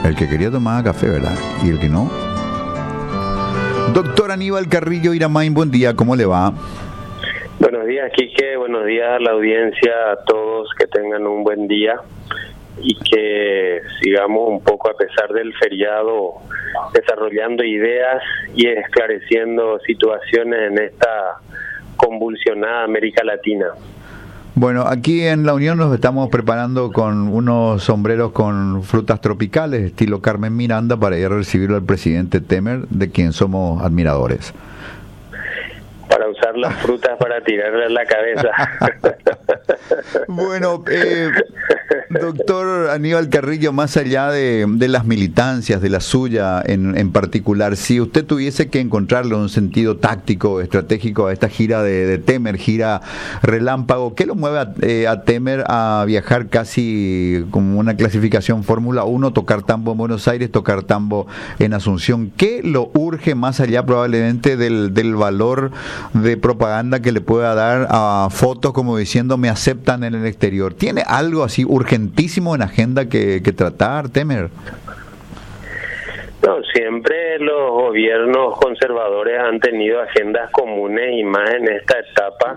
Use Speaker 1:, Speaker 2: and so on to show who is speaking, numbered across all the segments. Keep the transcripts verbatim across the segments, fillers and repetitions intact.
Speaker 1: El que quería tomaba café, ¿verdad? Y el que no. Doctor Aníbal Carrillo Iramain, buen día, ¿cómo le va?
Speaker 2: Buenos días, Quique, buenos días a la audiencia, a todos, que tengan un buen día y que sigamos un poco, a pesar del feriado, desarrollando ideas y esclareciendo situaciones en esta convulsionada América Latina.
Speaker 1: Bueno, aquí en la Unión nos estamos preparando con unos sombreros con frutas tropicales, estilo Carmen Miranda, para ir a recibirlo al presidente Temer, de quien somos admiradores.
Speaker 2: Para usar las frutas para tirarle a la cabeza.
Speaker 1: Bueno, eh, doctor Aníbal Carrillo, más allá de, de las militancias, de la suya en, en particular, si usted tuviese que encontrarle un sentido táctico, estratégico a esta gira de, de Temer, gira relámpago, ¿qué lo mueve a, eh, a Temer a viajar casi como una clasificación Fórmula uno, tocar tambo en Buenos Aires, tocar tambo en Asunción? ¿Qué lo urge más allá probablemente del, del valor de propaganda que le pueda dar a fotos como diciendo me aceptan en el exterior? ¿Tiene algo así urgentísimo en agenda que, que tratar, Temer?
Speaker 2: No, siempre los gobiernos conservadores han tenido agendas comunes, y más en esta etapa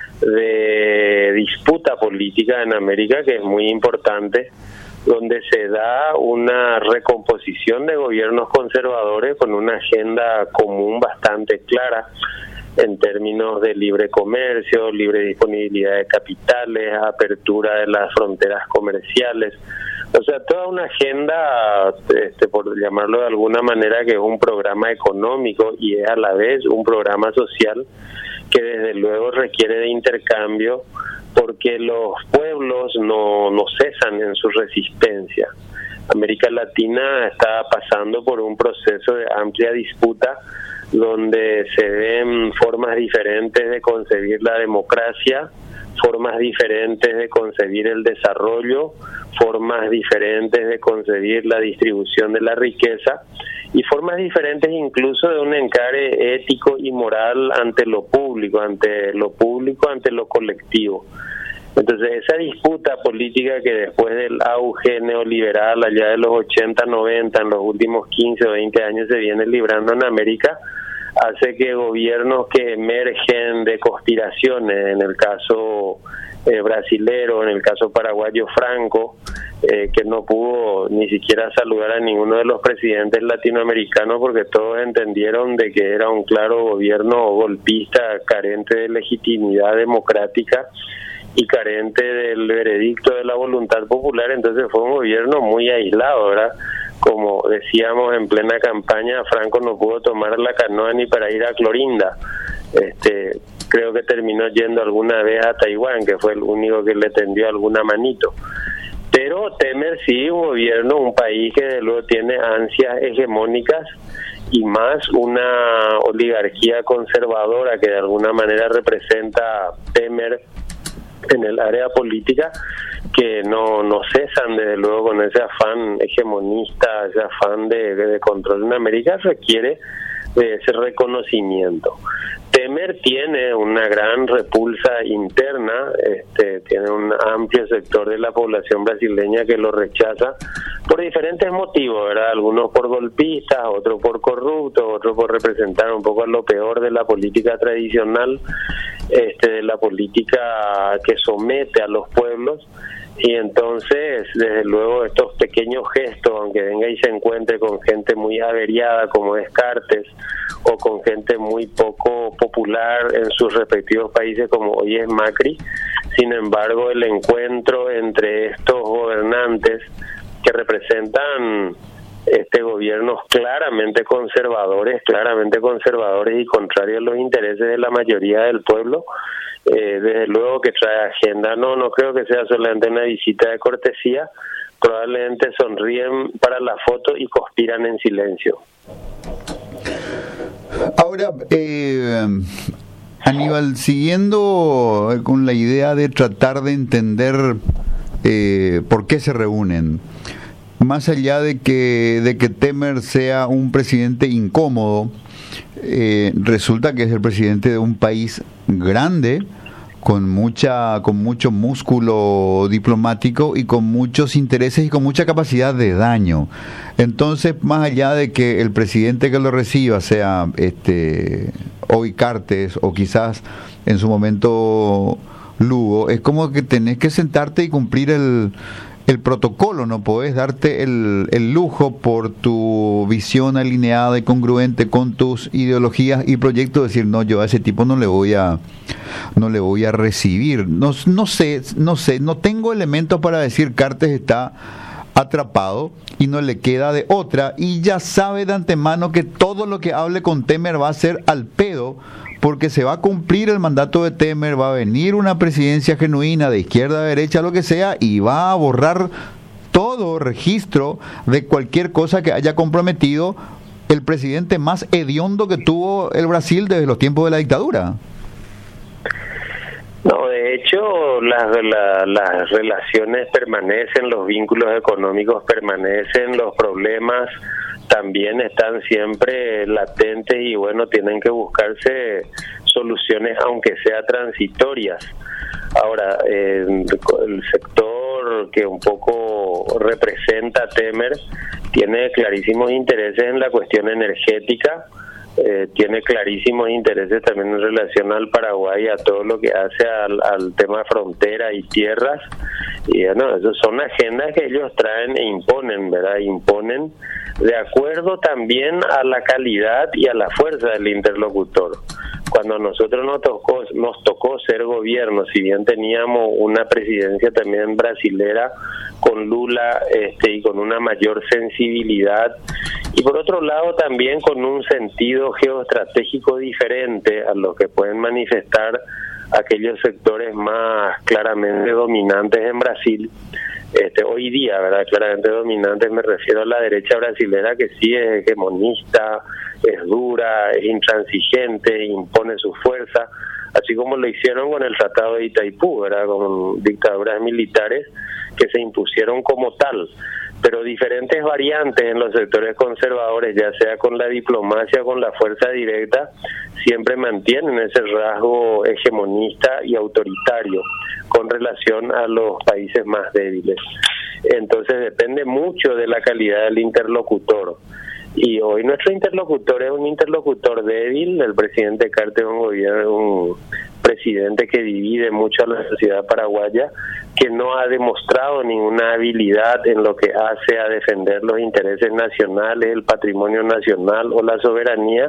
Speaker 2: de disputa política en América, que es muy importante, donde se da una recomposición de gobiernos conservadores con una agenda común bastante clara en términos de libre comercio, libre disponibilidad de capitales, apertura de las fronteras comerciales. O sea, toda una agenda, este, por llamarlo de alguna manera, que es un programa económico y es a la vez un programa social que desde luego requiere de intercambio, porque los pueblos no, no cesan en su resistencia. América Latina está pasando por un proceso de amplia disputa donde se ven formas diferentes de concebir la democracia, formas diferentes de concebir el desarrollo, formas diferentes de concebir la distribución de la riqueza y formas diferentes incluso de un encare ético y moral ante lo público, ante lo público, ante lo colectivo. Entonces, esa disputa política que después del auge neoliberal allá de los ochenta, noventa, en los últimos quince o veinte años se viene librando en América, hace que gobiernos que emergen de conspiraciones, en el caso eh, brasilero, en el caso paraguayo Franco, eh, que no pudo ni siquiera saludar a ninguno de los presidentes latinoamericanos porque todos entendieron de que era un claro gobierno golpista, carente de legitimidad democrática y carente del veredicto de la voluntad popular. Entonces fue un gobierno muy aislado, ¿verdad? Como decíamos en plena campaña, Franco no pudo tomar la canoa ni para ir a Clorinda. Este, creo que terminó yendo alguna vez a Taiwán, que fue el único que le tendió alguna manito. Pero Temer sí, un gobierno, un país que de luego tiene ansias hegemónicas y más una oligarquía conservadora que de alguna manera representa Temer en el área política, que no, no cesan desde luego con ese afán hegemonista, ese afán de, de control en América, requiere de ese reconocimiento. Temer tiene una gran repulsa interna, este, tiene un amplio sector de la población brasileña que lo rechaza por diferentes motivos, ¿verdad? Algunos por golpistas, otros por corruptos, otros por representar un poco lo peor de la política tradicional, este, de la política que somete a los pueblos. Y entonces, desde luego, estos pequeños gestos, aunque venga y se encuentre con gente muy averiada como Descartes, o con gente muy poco popular en sus respectivos países como hoy es Macri, sin embargo, el encuentro entre estos gobernantes que representan este gobiernos claramente conservadores, claramente conservadores y contrarios a los intereses de la mayoría del pueblo, Eh, desde luego que trae agenda. No, no creo que sea solamente una visita de cortesía, probablemente sonríen para la foto y conspiran en silencio.
Speaker 1: Ahora, eh, Aníbal, siguiendo con la idea de tratar de entender eh, por qué se reúnen, más allá de que, de que Temer sea un presidente incómodo, Eh, resulta que es el presidente de un país grande, con mucha, con mucho músculo diplomático y con muchos intereses y con mucha capacidad de daño. Entonces, más allá de que el presidente que lo reciba sea este hoy Cartes o quizás en su momento Lugo, es como que tenés que sentarte y cumplir el el protocolo, no podés darte el, el lujo por tu visión alineada y congruente con tus ideologías y proyectos, decir, no, yo a ese tipo no le voy a no le voy a recibir. No, no sé, no sé, no tengo elementos para decir Cartes está atrapado y no le queda de otra, y ya sabe de antemano que todo lo que hable con Temer va a ser al pedo, porque se va a cumplir el mandato de Temer, va a venir una presidencia genuina de izquierda a derecha, lo que sea, y va a borrar todo registro de cualquier cosa que haya comprometido el presidente más hediondo que tuvo el Brasil desde los tiempos de la dictadura.
Speaker 2: No, de hecho, las, la, las relaciones permanecen, los vínculos económicos permanecen, los problemas también están siempre latentes y bueno, tienen que buscarse soluciones aunque sea transitorias. Ahora, eh, el sector que un poco representa a Temer tiene clarísimos intereses en la cuestión energética, eh, tiene clarísimos intereses también en relación al Paraguay, a todo lo que hace al, al tema frontera y tierras, y bueno, esas son agendas que ellos traen e imponen, ¿verdad? Imponen de acuerdo también a la calidad y a la fuerza del interlocutor. Cuando a nosotros nos tocó, nos tocó ser gobierno, si bien teníamos una presidencia también brasilera con Lula este, y con una mayor sensibilidad, y por otro lado también con un sentido geoestratégico diferente a lo que pueden manifestar aquellos sectores más claramente dominantes en Brasil. Este, hoy día, ¿verdad? Claramente dominantes, me refiero a la derecha brasilera, que sí es hegemonista, es dura, es intransigente, impone su fuerza, así como lo hicieron con el Tratado de Itaipú, ¿verdad? Con dictaduras militares que se impusieron como tal, pero diferentes variantes en los sectores conservadores, ya sea con la diplomacia o con la fuerza directa, siempre mantienen ese rasgo hegemonista y autoritario con relación a los países más débiles. Entonces depende mucho de la calidad del interlocutor. Y hoy nuestro interlocutor es un interlocutor débil. El presidente Cartes es un gobierno, un presidente que divide mucho a la sociedad paraguaya, que no ha demostrado ninguna habilidad en lo que hace a defender los intereses nacionales, el patrimonio nacional o la soberanía,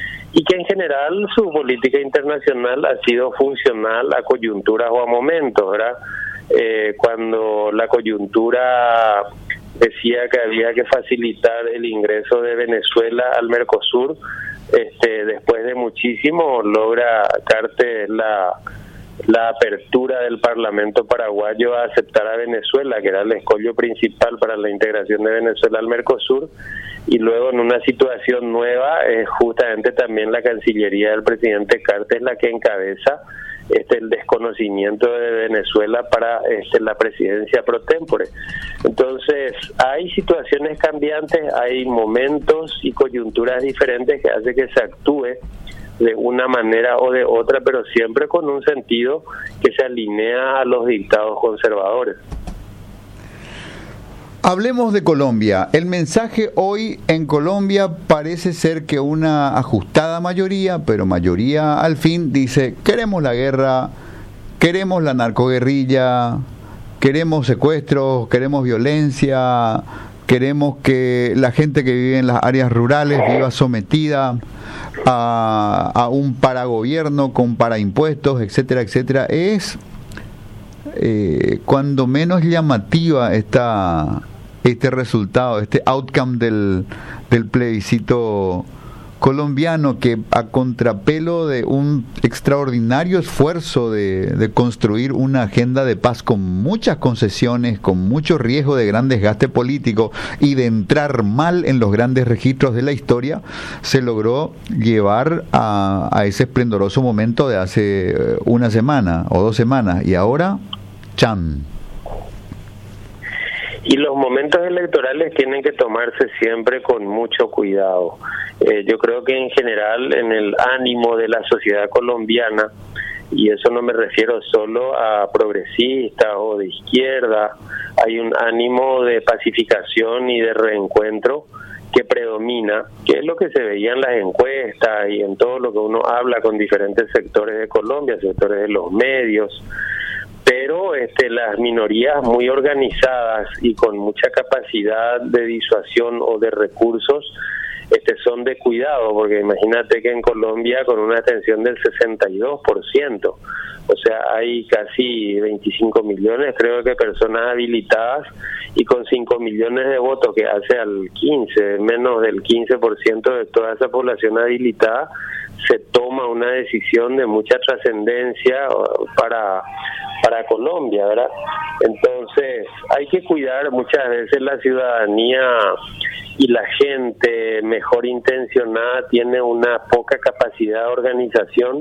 Speaker 2: y que en general su política internacional ha sido funcional a coyunturas o a momentos, ¿verdad? Eh, cuando la coyuntura decía que había que facilitar el ingreso de Venezuela al Mercosur, este, después de muchísimo logra Cartes la la apertura del Parlamento paraguayo a aceptar a Venezuela, que era el escollo principal para la integración de Venezuela al Mercosur, y luego en una situación nueva es justamente también la Cancillería del presidente Cartes la que encabeza este el desconocimiento de Venezuela para este la presidencia pro tempore. Entonces hay situaciones cambiantes, hay momentos y coyunturas diferentes que hace que se actúe de una manera o de otra, pero siempre con un sentido que se alinea a los dictados conservadores.
Speaker 1: Hablemos de Colombia. El mensaje hoy en Colombia parece ser que una ajustada mayoría, pero mayoría al fin, dice: queremos la guerra, queremos la narcoguerrilla, queremos secuestros, queremos violencia, queremos que la gente que vive en las áreas rurales viva sometida a, a un paragobierno con paraimpuestos, etcétera, etcétera. Es eh, cuando menos llamativa esta, este resultado, este outcome del, del plebiscito colombiano, que a contrapelo de un extraordinario esfuerzo de, de construir una agenda de paz con muchas concesiones, con mucho riesgo de gran desgaste político y de entrar mal en los grandes registros de la historia, se logró llevar a, a ese esplendoroso momento de hace una semana o dos semanas, y ahora, chan.
Speaker 2: Y los momentos electorales tienen que tomarse siempre con mucho cuidado. Eh, yo creo que en general en el ánimo de la sociedad colombiana y eso no me refiero solo a progresistas o de izquierda. Hay un ánimo de pacificación y de reencuentro que predomina, que es lo que se veía en las encuestas y en todo lo que uno habla con diferentes sectores de Colombia, sectores de los medios, pero este, las minorías muy organizadas y con mucha capacidad de disuasión o de recursos este, son de cuidado, porque imagínate que en Colombia con una abstención del sesenta y dos por ciento, o sea, hay casi veinticinco millones, creo que personas habilitadas, y con cinco millones de votos, que hace al quince, menos del quince por ciento de toda esa población habilitada, se toma una decisión de mucha trascendencia para para Colombia, ¿verdad? Entonces, hay que cuidar muchas veces la ciudadanía y la gente mejor intencionada tiene una poca capacidad de organización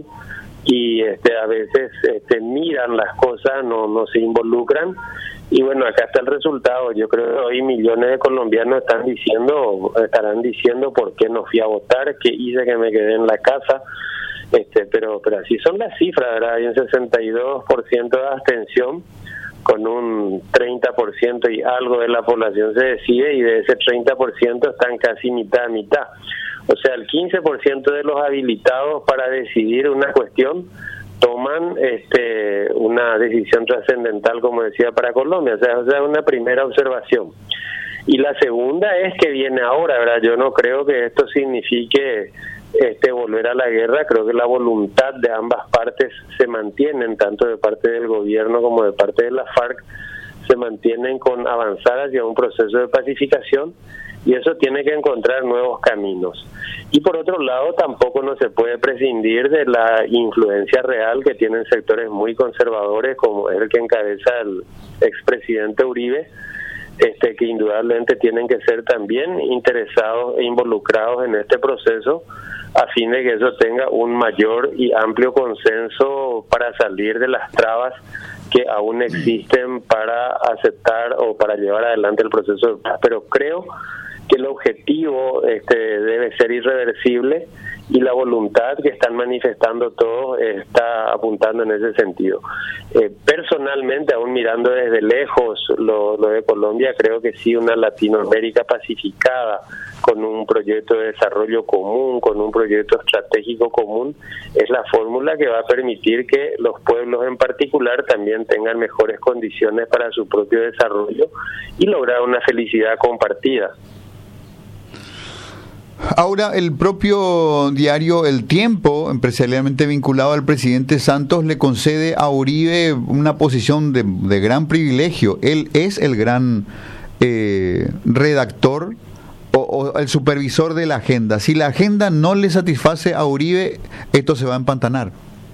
Speaker 2: y este a veces este miran las cosas, no no se involucran. Y bueno, acá está el resultado. Yo creo que hoy millones de colombianos están diciendo, estarán diciendo por qué no fui a votar, qué hice que me quedé en la casa. Este, pero pero así son las cifras, ¿verdad? Hay un sesenta y dos por ciento de abstención, con un treinta por ciento y algo de la población se decide, y de ese treinta por ciento están casi mitad a mitad. O sea, el quince por ciento de los habilitados para decidir una cuestión toman este una decisión trascendental, como decía, para Colombia. O sea, o sea, una primera observación. Y la segunda es que viene ahora, ¿verdad? Yo no creo que esto signifique este volver a la guerra. Creo que la voluntad de ambas partes se mantienen, tanto de parte del gobierno como de parte de la FARC, se mantienen con avanzar hacia un proceso de pacificación, y eso tiene que encontrar nuevos caminos. Y por otro lado, tampoco no se puede prescindir de la influencia real que tienen sectores muy conservadores, como es el que encabeza el expresidente Uribe, este que indudablemente tienen que ser también interesados e involucrados en este proceso, a fin de que eso tenga un mayor y amplio consenso para salir de las trabas que aún existen para aceptar o para llevar adelante el proceso de paz. Pero creo que el objetivo este debe ser irreversible, y la voluntad que están manifestando todos está apuntando en ese sentido. Eh, personalmente, aún mirando desde lejos lo, lo de Colombia, creo que sí, una Latinoamérica pacificada, con un proyecto de desarrollo común, con un proyecto estratégico común, es la fórmula que va a permitir que los pueblos en particular también tengan mejores condiciones para su propio desarrollo y lograr una felicidad compartida.
Speaker 1: Ahora, el propio diario El Tiempo, empresarialmente vinculado al presidente Santos, le concede a Uribe una posición de, de gran privilegio. Él es el gran eh, redactor o, o el supervisor de la agenda. Si la agenda no le satisface a Uribe, esto se va a empantanar.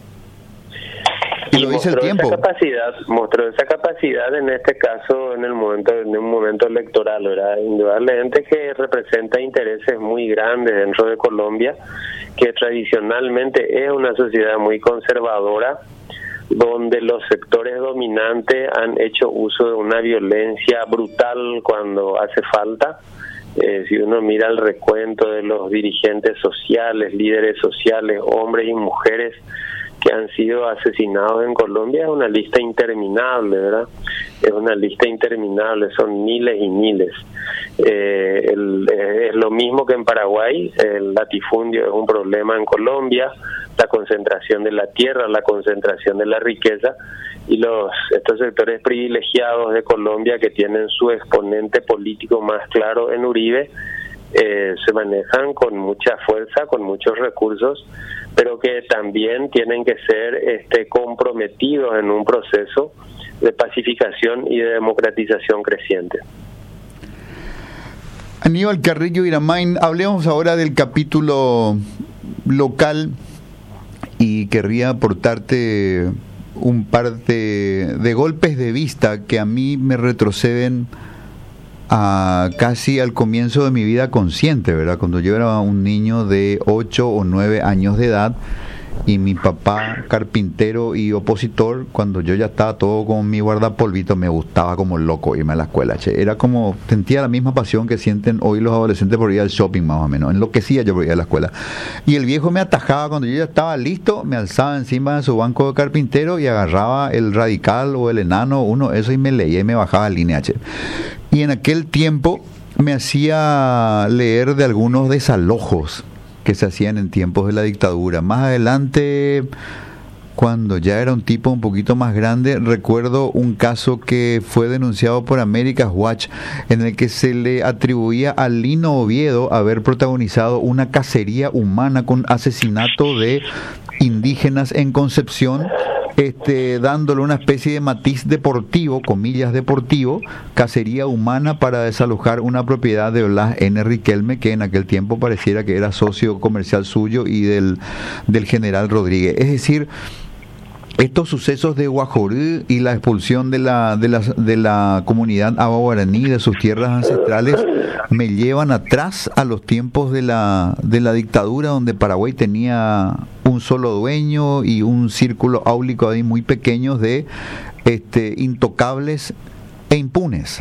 Speaker 1: Y lo dice El Tiempo.
Speaker 2: Esa capacidad, mostró esa capacidad en este caso en el momento en un momento electoral, ¿verdad? Indudablemente que representa intereses muy grandes dentro de Colombia, que tradicionalmente es una sociedad muy conservadora, donde los sectores dominantes han hecho uso de una violencia brutal cuando hace falta. Eh, si uno mira el recuento de los dirigentes sociales, líderes sociales, hombres y mujeres que han sido asesinados en Colombia, es una lista interminable, ¿verdad? Es una lista interminable, son miles y miles. Eh, el, eh, es lo mismo que en Paraguay, el latifundio es un problema en Colombia, la concentración de la tierra, la concentración de la riqueza, y los estos sectores privilegiados de Colombia, que tienen su exponente político más claro en Uribe, eh, se manejan con mucha fuerza, con muchos recursos, pero que también tienen que ser este, comprometidos en un proceso de pacificación y de democratización creciente.
Speaker 1: Aníbal Carrillo Iramain, hablemos ahora del capítulo local, y querría aportarte un par de, de golpes de vista que a mí me retroceden a casi al comienzo de mi vida consciente, ¿verdad? Cuando yo era un niño de ocho o nueve años de edad, y mi papá, carpintero y opositor, cuando yo ya estaba todo con mi guardapolvito, me gustaba como loco irme a la escuela, che. Era como, sentía la misma pasión que sienten hoy los adolescentes por ir al shopping, más o menos. Enloquecía yo por ir a la escuela. Y el viejo me atajaba cuando yo ya estaba listo, me alzaba encima de su banco de carpintero y agarraba el Radical o el Enano, uno de esos, y me leía y me bajaba línea, che. Y en aquel tiempo me hacía leer de algunos desalojos que se hacían en tiempos de la dictadura. Más adelante, cuando ya era un tipo un poquito más grande, recuerdo un caso que fue denunciado por America's Watch, en el que se le atribuía a Lino Oviedo haber protagonizado una cacería humana con asesinato de indígenas en Concepción, este, dándole una especie de matiz deportivo, comillas deportivo, cacería humana para desalojar una propiedad de Blas N. Riquelme, que en aquel tiempo pareciera que era socio comercial suyo y del, del general Rodríguez. Es decir, estos sucesos de Guajorú y la expulsión de la de la, de la comunidad abaguaraní de sus tierras ancestrales me llevan atrás a los tiempos de la de la dictadura, donde Paraguay tenía un solo dueño y un círculo áulico ahí muy pequeño de este intocables e impunes.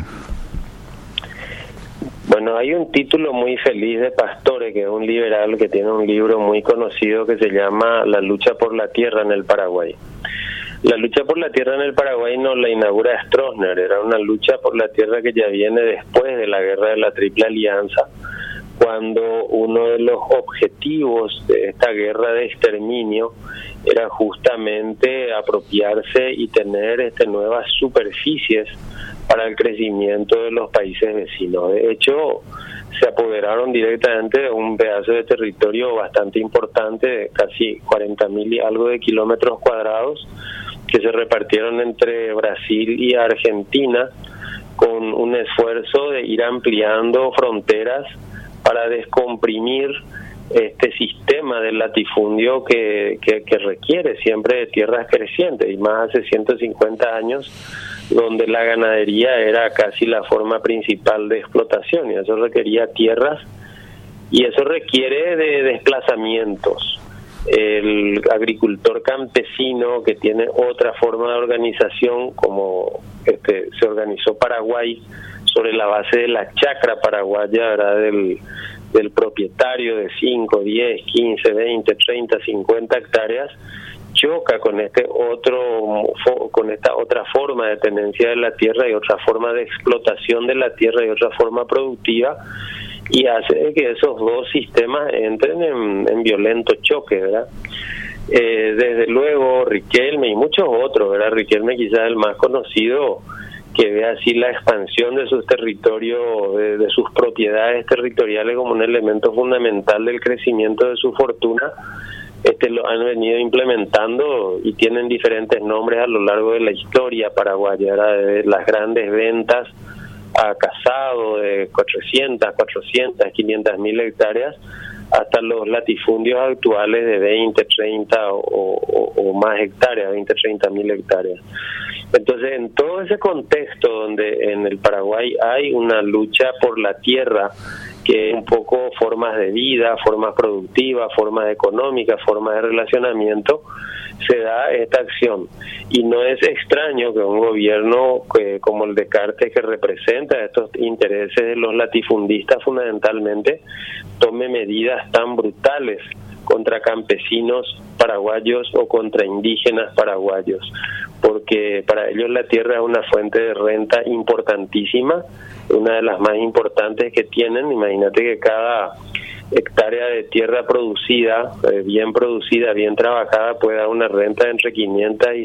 Speaker 2: Bueno, hay un título muy feliz de Pastore, que es un liberal que tiene un libro muy conocido que se llama La lucha por la tierra en el Paraguay. La lucha por la tierra en el Paraguay no la inaugura Stroessner, era una lucha por la tierra que ya viene después de la guerra de la Triple Alianza, cuando uno de los objetivos de esta guerra de exterminio era justamente apropiarse y tener este, nuevas superficies para el crecimiento de los países vecinos. De hecho, se apoderaron directamente de un pedazo de territorio bastante importante, de casi cuarenta mil y algo de kilómetros cuadrados, que se repartieron entre Brasil y Argentina, con un esfuerzo de ir ampliando fronteras para descomprimir este sistema del latifundio que, que, que requiere siempre de tierras crecientes, y más hace ciento cincuenta años, donde la ganadería era casi la forma principal de explotación, y eso requería tierras, y eso requiere de desplazamientos. El agricultor campesino, que tiene otra forma de organización, como este se organizó Paraguay sobre la base de la chacra paraguaya, ¿verdad? del del propietario de cinco, diez, quince, veinte, treinta, cincuenta hectáreas, choca con este otro con esta otra forma de tenencia de la tierra y otra forma de explotación de la tierra y otra forma productiva, y hace que esos dos sistemas entren en, en violento choque, ¿verdad? Eh, desde luego Riquelme y muchos otros, ¿verdad? Riquelme quizás el más conocido, que ve así la expansión de sus territorios, de, de sus propiedades territoriales como un elemento fundamental del crecimiento de su fortuna. Este lo han venido implementando y tienen diferentes nombres a lo largo de la historia paraguaya, de las grandes ventas a Casado de cuatrocientas, cuatrocientas, quinientas mil hectáreas, hasta los latifundios actuales de veinte, treinta o, o, o más hectáreas, veinte, treinta mil hectáreas. Entonces, en todo ese contexto donde en el Paraguay hay una lucha por la tierra, que es un poco formas de vida, formas productivas, formas económicas, formas de relacionamiento, se da esta acción. Y no es extraño que un gobierno que, como el de Cartes, que representa estos intereses de los latifundistas fundamentalmente, tome medidas tan brutales contra campesinos paraguayos o contra indígenas paraguayos, porque para ellos la tierra es una fuente de renta importantísima, una de las más importantes que tienen. Imagínate que cada hectárea de tierra producida, eh, bien producida, bien trabajada, puede dar una renta entre quinientos y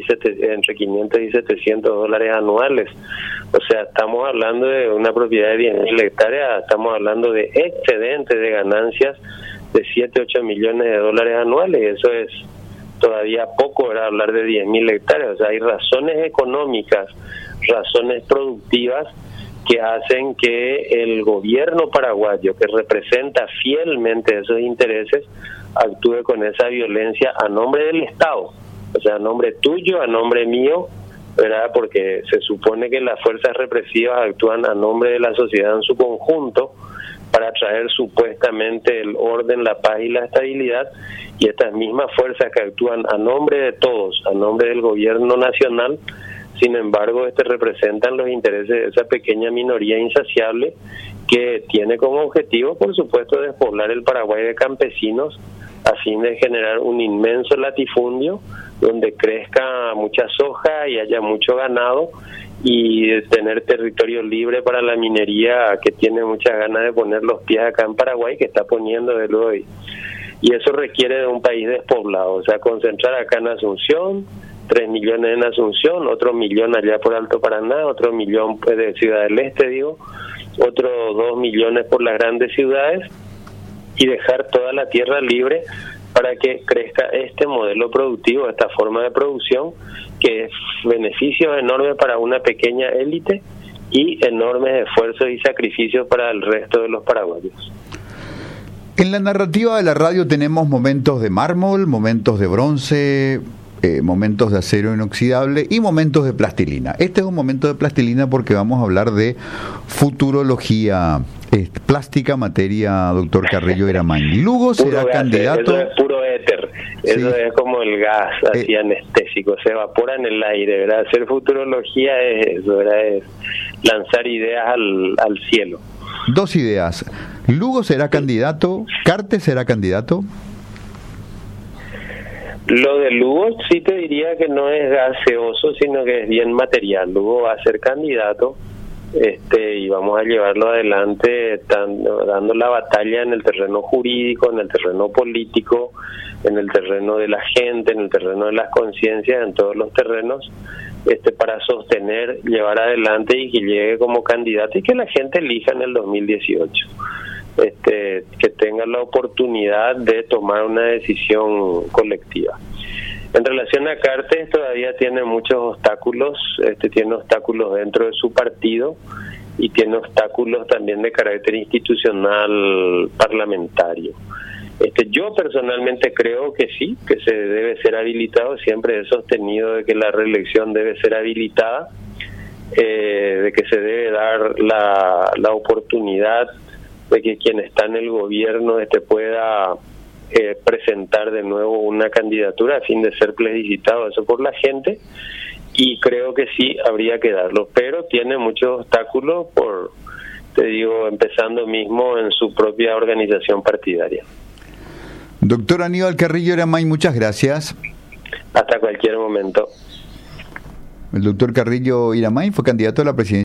Speaker 2: setecientos dólares anuales. O sea, estamos hablando de una propiedad de diez mil hectáreas, estamos hablando de excedentes de ganancias de siete, ocho millones de dólares anuales. Eso es todavía poco, ¿verdad? Hablar de diez mil hectáreas. O sea, hay razones económicas, razones productivas que hacen que el gobierno paraguayo, que representa fielmente esos intereses, actúe con esa violencia a nombre del Estado, o sea, a nombre tuyo, a nombre mío, ¿verdad? Porque se supone que las fuerzas represivas actúan a nombre de la sociedad en su conjunto, para traer supuestamente el orden, la paz y la estabilidad, y estas mismas fuerzas que actúan a nombre de todos, a nombre del gobierno nacional, sin embargo, este representan los intereses de esa pequeña minoría insaciable que tiene como objetivo, por supuesto, despoblar el Paraguay de campesinos a fin de generar un inmenso latifundio donde crezca mucha soja y haya mucho ganado y tener territorio libre para la minería que tiene muchas ganas de poner los pies acá en Paraguay, que está poniendo de hoy. Y eso requiere de un país despoblado, o sea, concentrar acá en Asunción, tres millones en Asunción, otro millón allá por Alto Paraná, otro millón pues, de Ciudad del Este, digo, otro dos millones por las grandes ciudades, y dejar toda la tierra libre para que crezca este modelo productivo, esta forma de producción, que es beneficio enorme para una pequeña élite y enormes esfuerzos y sacrificios para el resto de los paraguayos.
Speaker 1: En la narrativa de la radio tenemos momentos de mármol, momentos de bronce, eh, momentos de acero inoxidable y momentos de plastilina. Este es un momento de plastilina porque vamos a hablar de futurología eh, plástica, materia, doctor Carrillo Iramain. Lugo será
Speaker 2: gas,
Speaker 1: candidato...
Speaker 2: Eso es puro éter, eso sí. Es como el gas así eh, anestésico, se evapora en el aire, ¿verdad? Hacer futurología es eso, ¿verdad? Es lanzar ideas al, al cielo.
Speaker 1: Dos ideas. ¿Lugo será sí. candidato? ¿Cartes será candidato?
Speaker 2: Lo de Lugo sí te diría que no es gaseoso, sino que es bien material. Lugo va a ser candidato este y vamos a llevarlo adelante dando, dando la batalla en el terreno jurídico, en el terreno político, en el terreno de la gente, en el terreno de las conciencias, en todos los terrenos, este para sostener, llevar adelante y que llegue como candidato y que la gente elija en el dos mil dieciocho. Este, que tenga la oportunidad de tomar una decisión colectiva. En relación a Cartes, todavía tiene muchos obstáculos, este, tiene obstáculos dentro de su partido y tiene obstáculos también de carácter institucional parlamentario. Este, yo personalmente creo que sí, que se debe ser habilitado, siempre he sostenido de que la reelección debe ser habilitada, eh, de que se debe dar la, la oportunidad de que quien está en el gobierno este pueda eh, presentar de nuevo una candidatura a fin de ser plebiscitado eso por la gente, y creo que sí habría que darlo, pero tiene muchos obstáculos por, te digo, empezando mismo en su propia organización partidaria.
Speaker 1: Doctor Aníbal Carrillo Iramain, muchas gracias.
Speaker 2: Hasta cualquier momento.
Speaker 1: El doctor Carrillo Iramain fue candidato a la presidencia